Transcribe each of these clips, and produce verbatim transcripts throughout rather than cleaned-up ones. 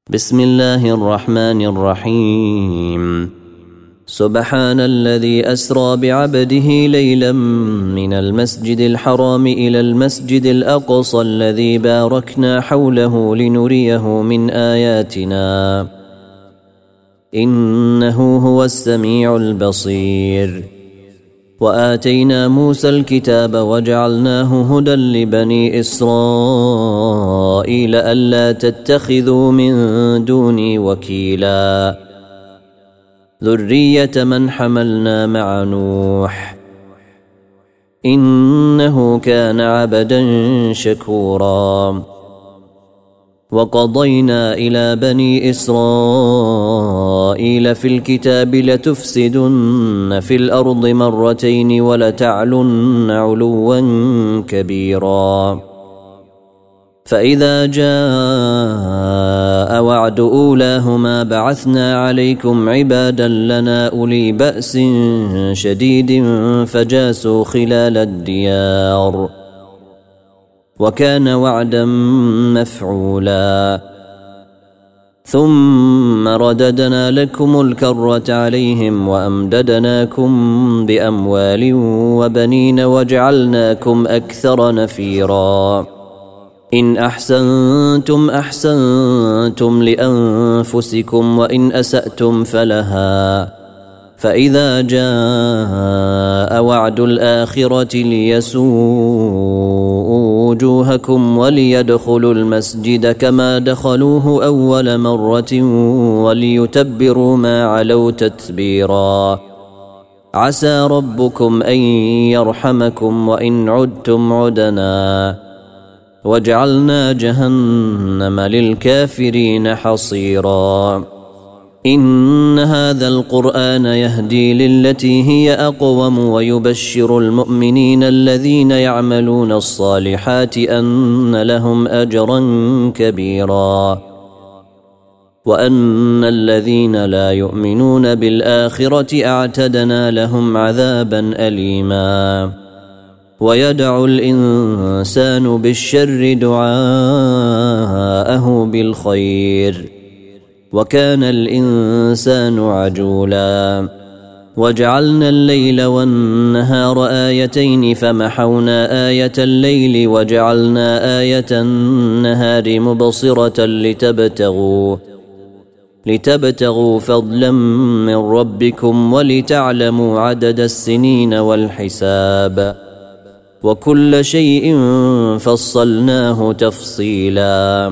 بسم الله الرحمن الرحيم. سبحان الذي أسرى بعبده ليلا من المسجد الحرام إلى المسجد الأقصى الذي باركنا حوله لنريه من آياتنا إنه هو السميع البصير. وآتينا موسى الكتاب وجعلناه هدى لبني إسرائيل ألا تتخذوا من دوني وكيلا ذرية من حملنا مع نوح إنه كان عبدا شكورا. وقضينا إلى بني إسرائيل في الكتاب لتفسدن في الأرض مرتين ولتعلن علوا كبيرا. فإذا جاء وعد أولاهما بعثنا عليكم عبادا لنا أولي بأس شديد فجاسوا خلال الديار وكان وعدا مفعولا. ثم رددنا لكم الكرة عليهم وأمددناكم بأموال وبنين وجعلناكم أكثر نفيرا. إن أحسنتم أحسنتم لأنفسكم وإن أسأتم فلها. فإذا جاء وعد الآخرة ليسوءوا وجوهكم وليدخلوا المسجد كما دخلوه أول مرة وليتبروا ما علوا تتبيرا. عسى ربكم أن يرحمكم وإن عدتم عدنا وجعلنا جهنم للكافرين حصيرا. إن هذا القرآن يهدي للتي هي أقوم ويبشر المؤمنين الذين يعملون الصالحات أن لهم أجرا كبيرا وأن الذين لا يؤمنون بالآخرة أعتدنا لهم عذابا أليما. ويدعو الإنسان بالشر دعاءه بالخير وكان الإنسان عجولا. وجعلنا الليل والنهار آيتين فمحونا آية الليل وجعلنا آية النهار مبصرة لتبتغوا لتبتغوا فضلا من ربكم ولتعلموا عدد السنين والحساب وكل شيء فصلناه تفصيلا.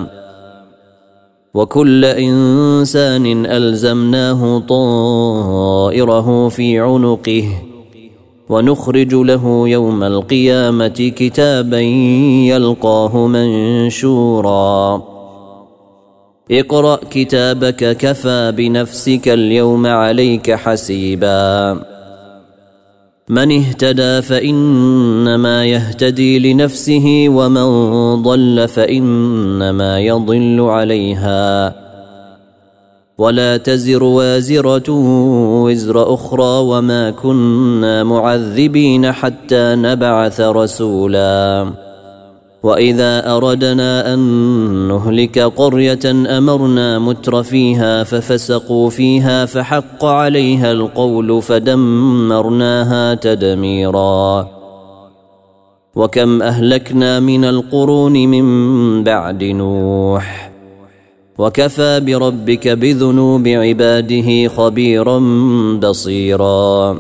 وكل إنسان ألزمناه طائره في عنقه ونخرج له يوم القيامة كتابا يلقاه منشورا. اقرأ كتابك كفى بنفسك اليوم عليك حسيبا. من اهتدى فإنما يهتدي لنفسه ومن ضل فإنما يضل عليها ولا تزر وازرة وزر أخرى وما كنا معذبين حتى نبعث رسولا. وإذا أردنا أن نهلك قرية أمرنا متر فيها ففسقوا فيها فحق عليها القول فدمرناها تدميرا. وكم أهلكنا من القرون من بعد نوح وكفى بربك بذنوب عباده خبيرا بصيرا.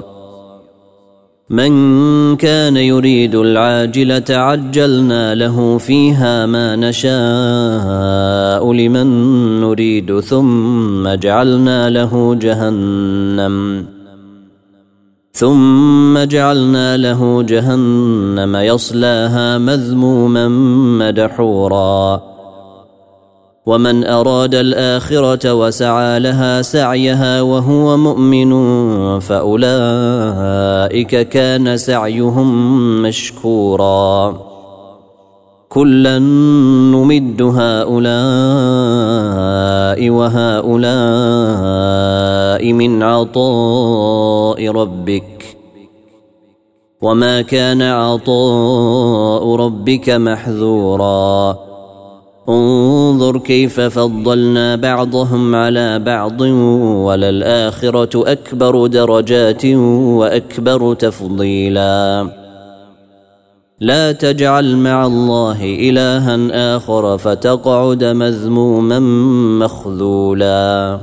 من كان يريد العاجلة عجلنا له فيها ما نشاء لمن نريد ثم جعلنا له جهنم ثم جعلنا له جهنم يصلاها مذموما مدحورا. ومن أراد الآخرة وسعى لها سعيها وهو مؤمن فأولئك كان سعيهم مشكورا. كلا نمد هؤلاء وهؤلاء من عطاء ربك وما كان عطاء ربك محذورا. انظر انظر كيف فضلنا بعضهم على بعض وللآخرة أكبر درجات وأكبر تفضيلا لا تجعل مع الله إلها آخر فتقعد مذموما مخذولا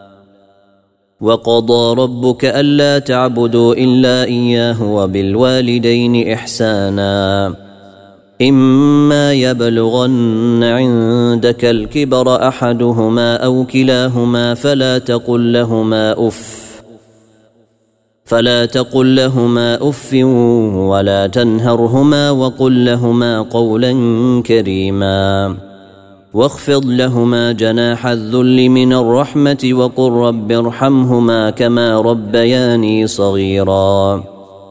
وقضى ربك ألا تعبدوا إلا إياه وبالوالدين إحسانا إما يبلغن عندك الكبر أحدهما أو كلاهما فلا تقل لهما أف فلا تقل لهما أف ولا تنهرهما وقل لهما قولا كريما واخفض لهما جناح الذل من الرحمة وقل رب ارحمهما كما ربياني صغيرا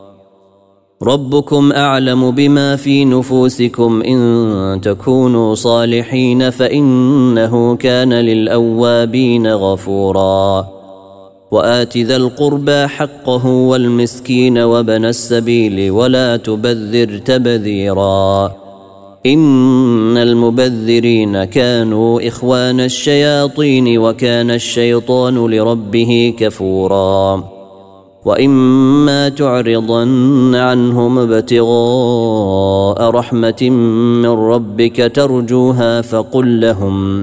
ربكم أعلم بما في نفوسكم إن تكونوا صالحين فإنه كان للأوابين غفورا وآت ذا القربى حقه والمسكين وابن السبيل ولا تبذر تبذيرا إن المبذرين كانوا إخوان الشياطين وكان الشيطان لربه كفورا وإما تعرضن عنهم ابتغاء رحمة من ربك ترجوها فقل لهم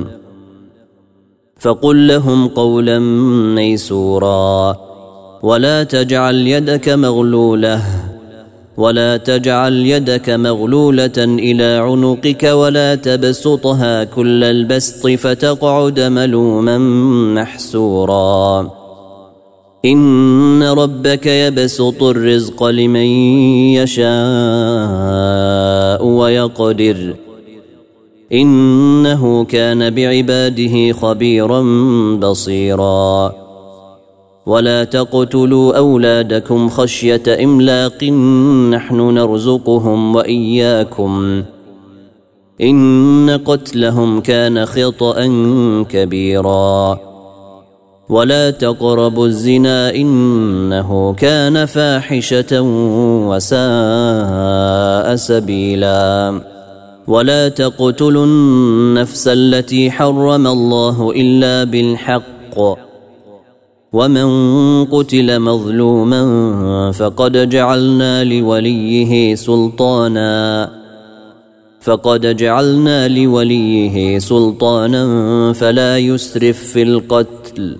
فقل لهم قولا ميسورا ولا تجعل يدك مغلولة ولا تجعل يدك مغلولة إلى عنقك ولا تبسطها كل البسط فتقعد ملوما محسورا إن ربك يبسط الرزق لمن يشاء ويقدر إنه كان بعباده خبيرا بصيرا ولا تقتلوا أولادكم خشية إملاق نحن نرزقهم وإياكم إن قتلهم كان خطأ كبيرا ولا تقربوا الزنا إنه كان فاحشة وساء سبيلا ولا تقتلوا النفس التي حرم الله إلا بالحق ومن قتل مظلوما فقد جعلنا لوليه سلطانا فقد جعلنا لوليه سلطانا فلا يسرف في القتل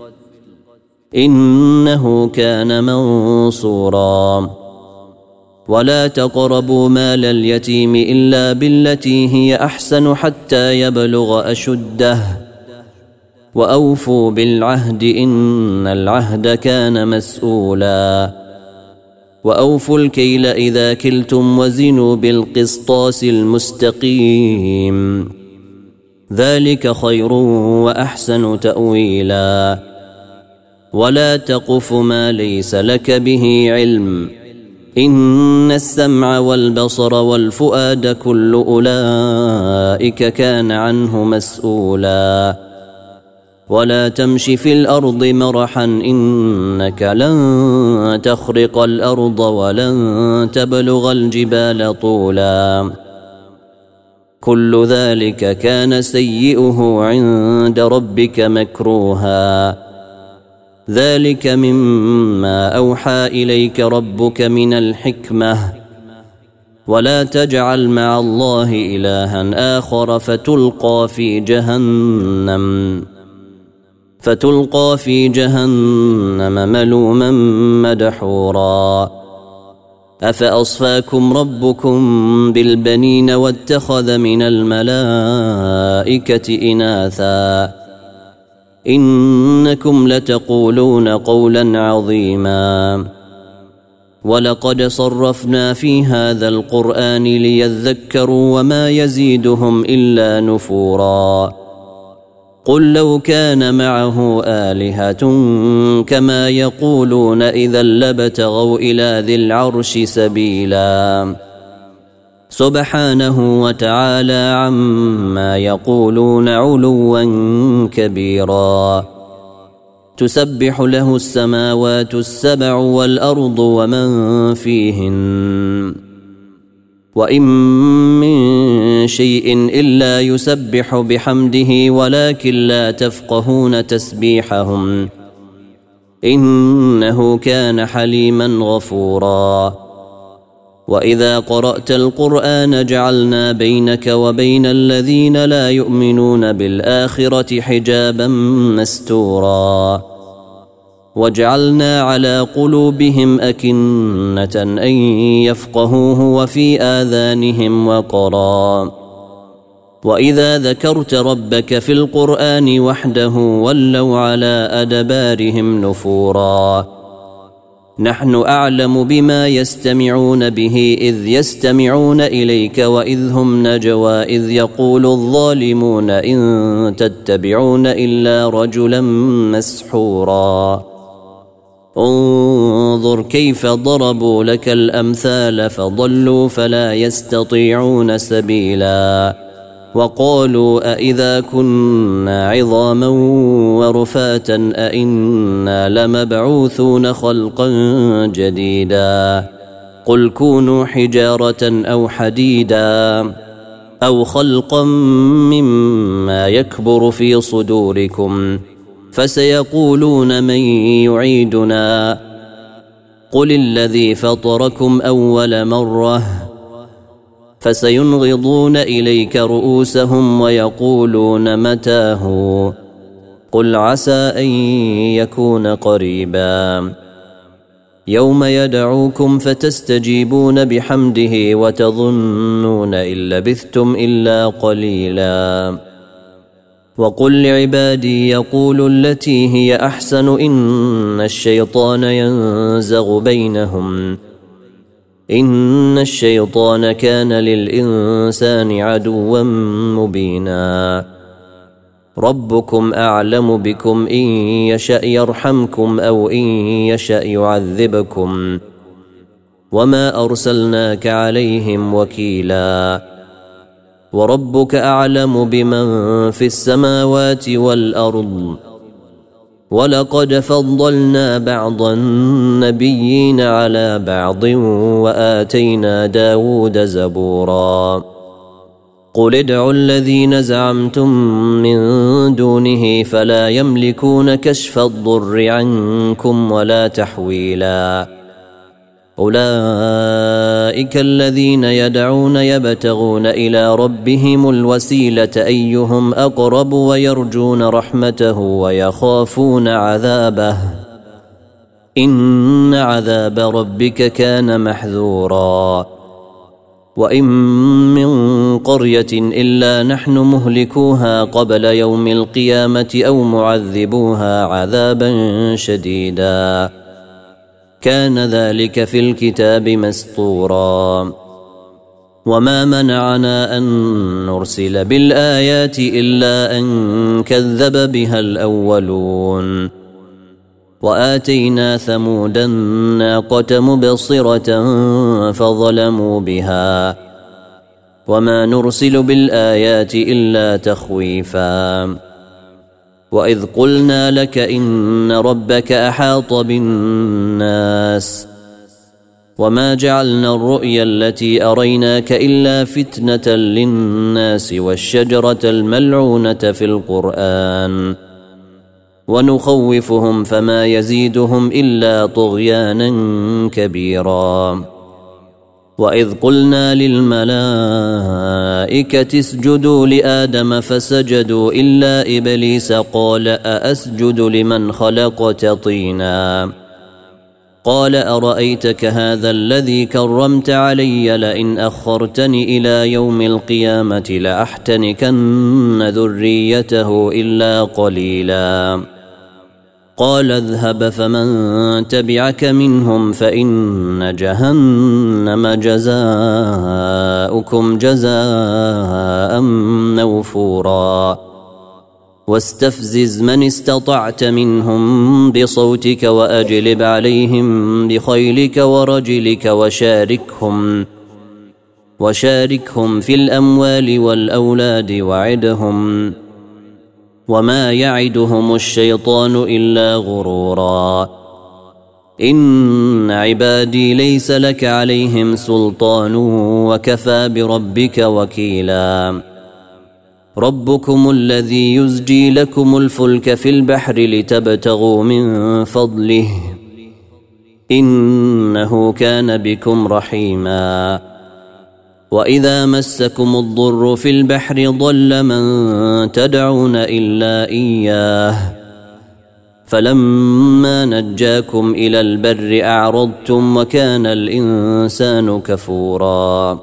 إنه كان منصورا ولا تقربوا مال اليتيم إلا بالتي هي أحسن حتى يبلغ أشده وأوفوا بالعهد إن العهد كان مسؤولا وأوفوا الكيل إذا كلتم وزنوا بالقسطاس المستقيم ذلك خير وأحسن تأويلا ولا تقف ما ليس لك به علم إن السمع والبصر والفؤاد كل أولئك كان عنه مسؤولا ولا تمش في الأرض مرحا إنك لن تخرق الأرض ولن تبلغ الجبال طولا كل ذلك كان سيئه عند ربك مكروها ذلك مما أوحى إليك ربك من الحكمة ولا تجعل مع الله إلها آخر فتلقى في جهنم فتلقى في جهنم ملوما مدحورا أفأصفاكم ربكم بالبنين واتخذ من الملائكة إناثا إنكم لتقولون قولا عظيما ولقد صرفنا في هذا القرآن ليذكروا وما يزيدهم إلا نفورا قل لو كان معه آلهة كما يقولون إذا لابتغوا إلى ذي العرش سبيلا سبحانه وتعالى عما يقولون علوا كبيرا تسبح له السماوات السبع والأرض ومن فيهن وإن من شيء إلا يسبح بحمده ولكن لا تفقهون تسبيحهم إنه كان حليما غفورا وإذا قرأت القرآن جعلنا بينك وبين الذين لا يؤمنون بالآخرة حجابا مستورا وجعلنا على قلوبهم أكنة أن يفقهوه وفي آذانهم وقرا وإذا ذكرت ربك في القرآن وحده ولوا على أدبارهم نفورا نحن أعلم بما يستمعون به إذ يستمعون إليك وإذ هم نجوى إذ يقول الظالمون إن تتبعون إلا رجلا مسحورا انظر كيف ضربوا لك الأمثال فضلوا فلا يستطيعون سبيلا وقالوا أإذا كنا عظاما ورفاتا أإنا لمبعوثون خلقا جديدا قل كونوا حجارة أو حديدا أو خلقا مما يكبر في صدوركم فسيقولون من يعيدنا قل الذي فطركم أول مرة فسينغضون إليك رؤوسهم ويقولون متاه قل عسى أن يكون قريبا يوم يدعوكم فتستجيبون بحمده وتظنون إن لبثتم إلا قليلا وقل لعبادي يقولوا التي هي أحسن إن الشيطان ينزغ بينهم إن الشيطان كان للإنسان عدوا مبينا ربكم أعلم بكم إن يشأ يرحمكم أو إن يشأ يعذبكم وما أرسلناك عليهم وكيلا وربك أعلم بمن في السماوات والأرض ولقد فضلنا بعض النبيين على بعض وآتينا داود زبورا قل ادعوا الذين زعمتم من دونه فلا يملكون كشف الضر عنكم ولا تحويلا أولئك الذين يدعون يبتغون إلى ربهم الوسيلة أيهم أقرب ويرجون رحمته ويخافون عذابه إن عذاب ربك كان محذورا وإن من قرية إلا نحن مهلكوها قبل يوم القيامة أو معذبوها عذابا شديدا كان ذلك في الكتاب مسطورا وما منعنا أن نرسل بالآيات إلا أن كذب بها الأولون وآتينا ثمود الناقة مبصرة فظلموا بها وما نرسل بالآيات إلا تخويفا وإذ قلنا لك إن ربك أحاط بالناس وما جعلنا الرؤيا التي أريناك إلا فتنة للناس والشجرة الملعونة في القرآن ونخوفهم فما يزيدهم إلا طغيانا كبيرا وإذ قلنا للملائكة اسجدوا لآدم فسجدوا إلا إبليس قال أأسجد لمن خلقت طينا قال أرأيتك هذا الذي كرمت علي لئن أخرتني إلى يوم القيامة لأحتنكن ذريته إلا قليلا قال اذهب فمن تبعك منهم فإن جهنم جزاؤكم جزاء موفورا واستفزز من استطعت منهم بصوتك وأجلب عليهم بخيلك ورجلك وشاركهم وشاركهم في الأموال والأولاد وعدهم وما يعدهم الشيطان إلا غرورا إن عبادي ليس لك عليهم سلطان وكفى بربك وكيلا ربكم الذي يزجي لكم الفلك في البحر لتبتغوا من فضله إنه كان بكم رحيما وإذا مسكم الضر في البحر ضل من تدعون إلا إياه فلما نجاكم إلى البر أعرضتم وكان الإنسان كفورا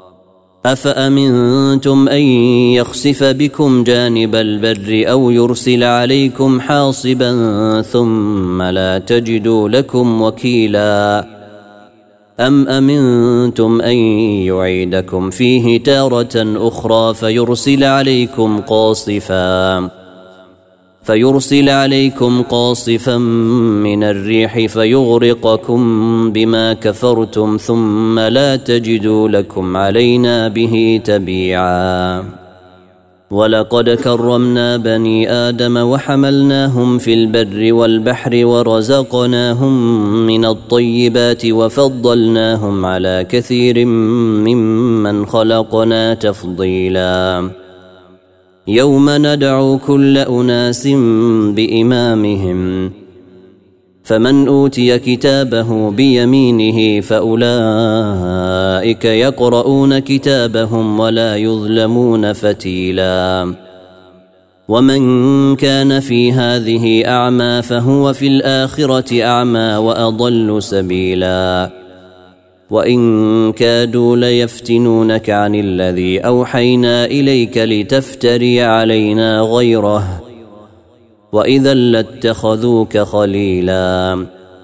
أفأمنتم أن يخسف بكم جانب البر أو يرسل عليكم حاصبا ثم لا تجدوا لكم وكيلا أم أمنتم أن يعيدكم فيه تارة أخرى فيرسل عليكم قاصفا فيرسل عليكم قاصفا من الريح فيغرقكم بما كفرتم ثم لا تجدوا لكم علينا به تبيعا ولقد كرمنا بني آدم وحملناهم في البر والبحر ورزقناهم من الطيبات وفضلناهم على كثير ممن خلقنا تفضيلا يوم ندعو كل أناس بإمامهم فمن أوتي كتابه بيمينه فأولئك يقرؤون كتابهم ولا يظلمون فتيلا ومن كان في هذه أعمى فهو في الآخرة أعمى وأضل سبيلا وإن كادوا ليفتنونك عن الذي أوحينا إليك لتفتري علينا غيره وإذا لاتخذوك خليلا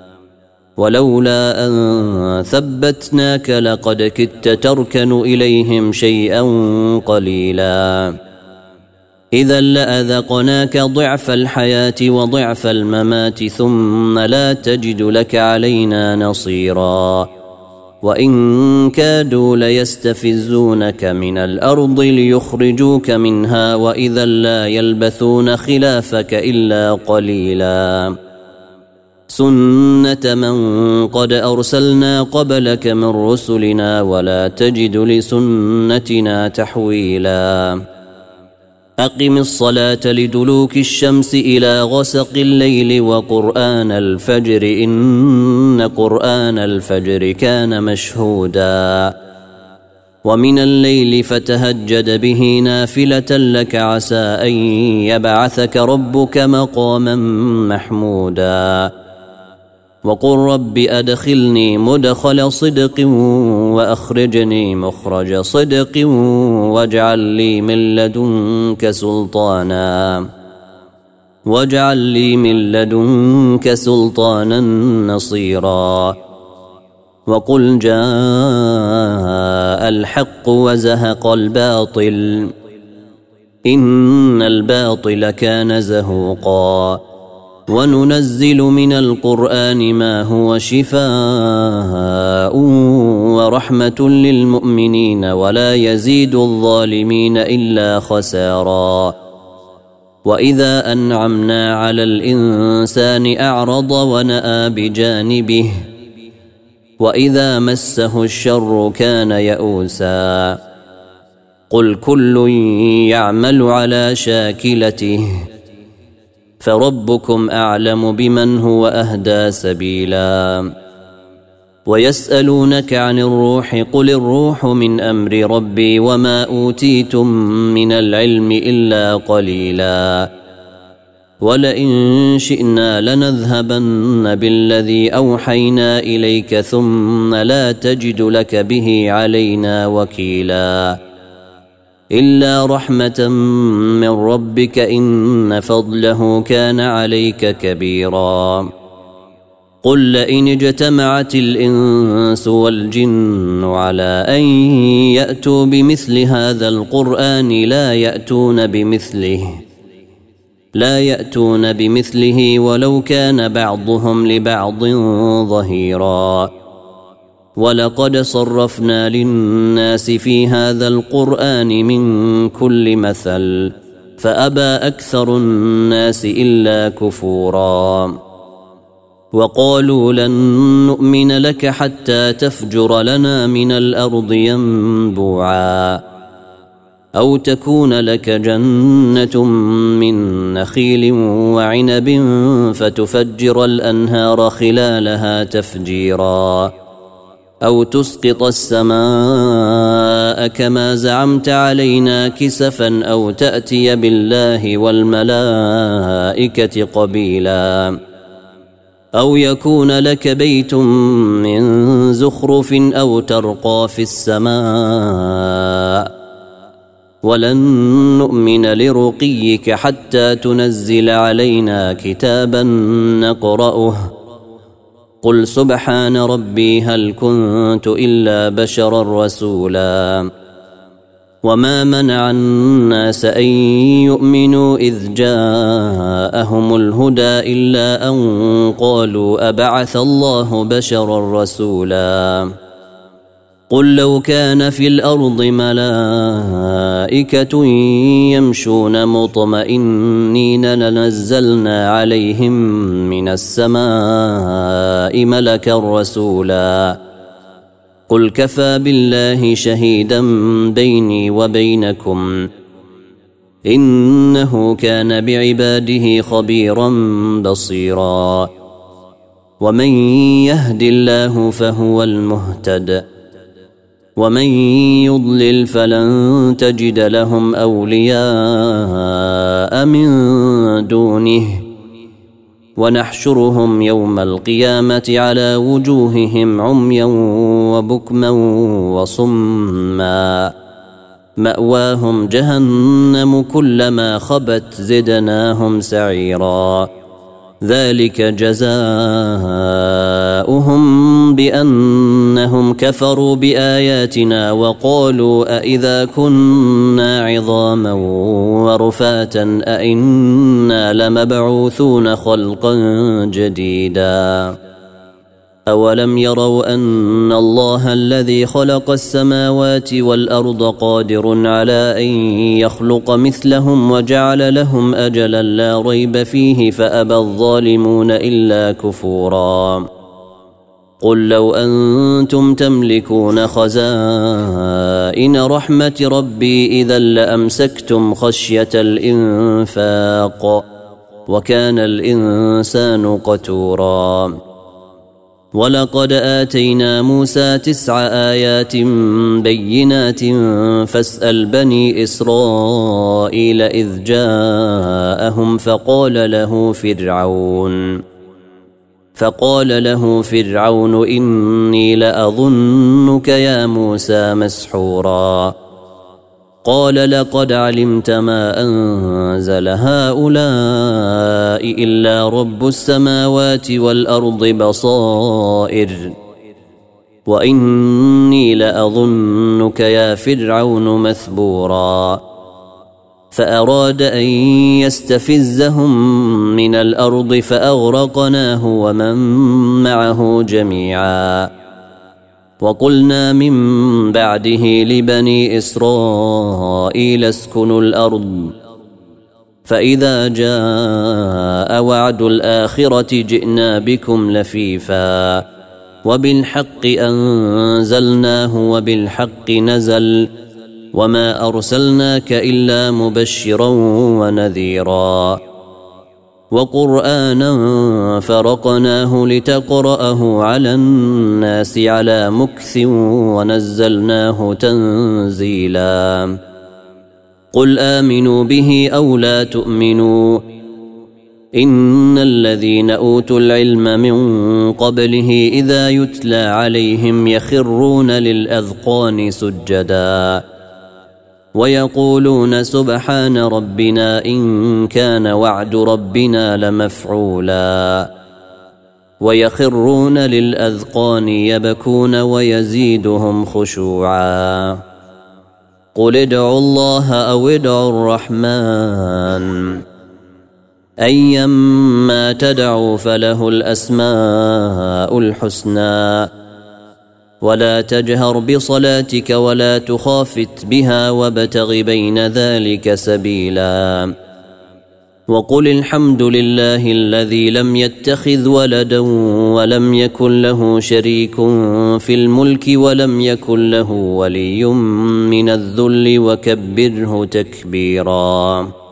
ولولا أن ثبتناك لقد كدت تركن إليهم شيئا قليلا إذا لأذقناك ضعف الحياة وضعف الممات ثم لا تجد لك علينا نصيرا وإن كادوا ليستفزونك من الأرض ليخرجوك منها وإذا لا يلبثون خلافك إلا قليلا سنة من قد أرسلنا قبلك من رسلنا ولا تجد لسنتنا تحويلا أقم الصلاة لدلوك الشمس إلى غسق الليل وقرآن الفجر إن قرآن الفجر كان مشهودا ومن الليل فتهجد به نافلة لك عسى أن يبعثك ربك مقاما محمودا وقل رب أدخلني مدخل صدق وأخرجني مخرج صدق واجعل لي من لدنك سلطانا واجعل لي من لدنك سلطانا نصيرا وقل جاء الحق وزهق الباطل إن الباطل كان زهوقا وننزل من القرآن ما هو شفاء ورحمة للمؤمنين ولا يزيد الظالمين إلا خسارا وإذا أنعمنا على الإنسان أعرض ونأى بجانبه وإذا مسه الشر كان يئوسا قل كل يعمل على شاكلته فربكم أعلم بمن هو أهدى سبيلا ويسألونك عن الروح قل الروح من أمر ربي وما أوتيتم من العلم إلا قليلا ولئن شئنا لنذهبن بالذي أوحينا إليك ثم لا تجد لك به علينا وكيلا إلا رحمة من ربك إن فضله كان عليك كبيرا قل لئن اجتمعت الإنس والجن على أن يأتوا بمثل هذا القرآن لا يأتون بمثله لا يأتون بمثله ولو كان بعضهم لبعض ظهيرا ولقد صرفنا للناس في هذا القرآن من كل مثل فأبى أكثر الناس إلا كفورا وقالوا لن نؤمن لك حتى تفجر لنا من الأرض ينبوعا أو تكون لك جنة من نخيل وعنب فتفجر الأنهار خلالها تفجيرا أو تسقط السماء كما زعمت علينا كسفا أو تأتي بالله والملائكة قبيلا أو يكون لك بيت من زخرف أو ترقى في السماء ولن نؤمن لرقيك حتى تنزل علينا كتابا نقرأه قل سبحان ربي هل كنت إلا بشرا رسولا وما منع الناس أن يؤمنوا إذ جاءهم الهدى إلا أن قالوا أبعث الله بشرا رسولا قل لو كان في الأرض ملائكة يمشون مطمئنين لنزلنا عليهم من السماء ملكا رسولا قل كفى بالله شهيدا بيني وبينكم إنه كان بعباده خبيرا بصيرا ومن يهد الله فهو المهتد ومن يضلل فلن تجد لهم أولياء من دونه ونحشرهم يوم القيامة على وجوههم عميا وبكما وصما مأواهم جهنم كلما خبت زدناهم سعيرا ذلك جزاؤهم بأنهم كفروا بآياتنا وقالوا أإذا كنا عظاما ورفاتا أإنا لمبعوثون خلقا جديدا أولم يروا أن الله الذي خلق السماوات والأرض قادر على أن يخلق مثلهم وجعل لهم أجلا لا ريب فيه فأبى الظالمون إلا كفورا قل لو أنتم تملكون خزائن رحمة ربي إذا لأمسكتم خشية الإنفاق وكان الإنسان قتورا ولقد آتينا موسى تسع آيات بينات فاسأل بني إسرائيل إذ جاءهم فقال له فرعون فقال له فرعون إني لأظنك يا موسى مسحورا قال لقد علمت ما أنزل هؤلاء إلا رب السماوات والأرض بصائر وإني لأظنك يا فرعون مثبورا فأراد أن يستفزهم من الأرض فأغرقناه ومن معه جميعا وقلنا من بعده لبني إسرائيل اسكنوا الأرض فإذا جاء وعد الآخرة جئنا بكم لفيفا وبالحق أنزلناه وبالحق نزل وما أرسلناك إلا مبشرا ونذيرا وقرآنا فرقناه لتقرأه على الناس على مكث ونزلناه تنزيلا قل آمنوا به أو لا تؤمنوا إن الذين أوتوا العلم من قبله إذا يتلى عليهم يخرون للأذقان سجدا ويقولون سبحان ربنا إن كان وعد ربنا لمفعولا ويخرون للأذقان يبكون ويزيدهم خشوعا قل ادعوا الله أو ادعوا الرحمن أيما تدعوا فله الأسماء الحسنى ولا تجهر بصلاتك ولا تخافت بها وابتغ بين ذلك سبيلا وقل الحمد لله الذي لم يتخذ ولدا ولم يكن له شريك في الملك ولم يكن له ولي من الذل وكبره تكبيرا.